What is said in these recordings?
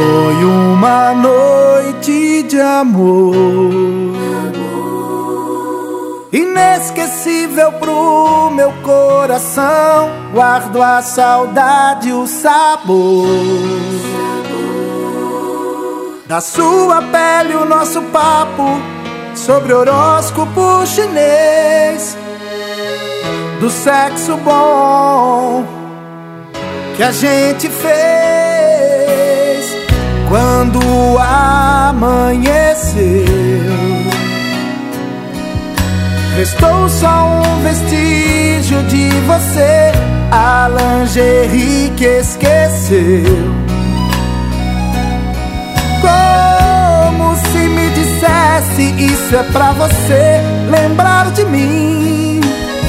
Foi uma noite de amor, inesquecível pro meu coração. Guardo a saudade e o sabor da sua pele, o nosso papo sobre horóscopo chinês, do sexo bom que a gente fez. Quando amanheceu, restou só um vestígio de você, a lingerie que esqueceu. Como se me dissesse: isso é pra você lembrar de mim.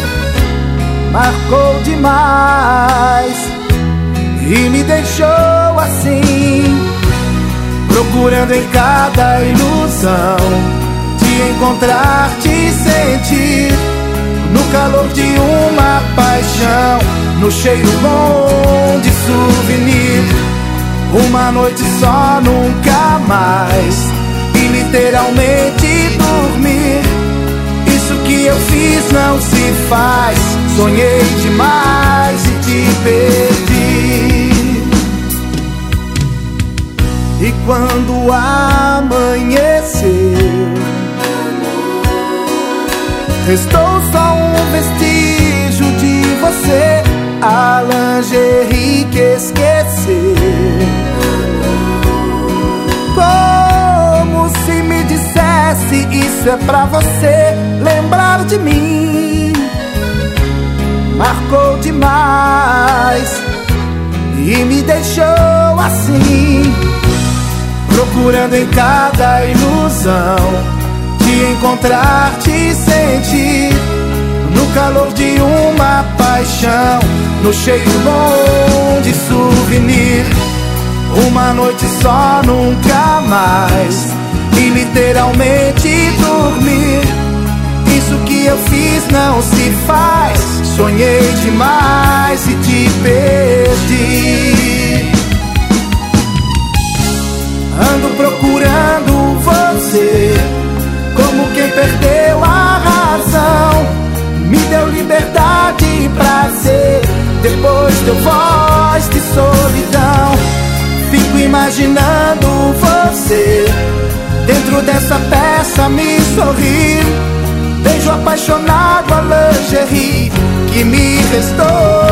Marcou demais e me deixou assim, procurando em cada ilusão te encontrar, te sentir, no calor de uma paixão, no cheiro bom de souvenir. Uma noite só, nunca mais, e literalmente dormir. Isso que eu fiz não se faz. Sonhei demais e te perdi. E quando amanheceu, restou só um vestígio de você, a lingerie que esqueceu. Como se me dissesse: isso é pra você lembrar de mim. Marcou demais e me deixou assim, procurando em cada ilusão te encontrar, te sentir, no calor de uma paixão, no cheiro bom de souvenir. Uma noite só, nunca mais, e literalmente dormir. Isso que eu fiz não se faz. Sonhei demais e te perdi. Ando procurando você, como quem perdeu a razão. Me deu liberdade e prazer, depois deu voz de solidão. Fico imaginando você dentro dessa peça me sorrir. Beijo apaixonado a lingerie que me restou.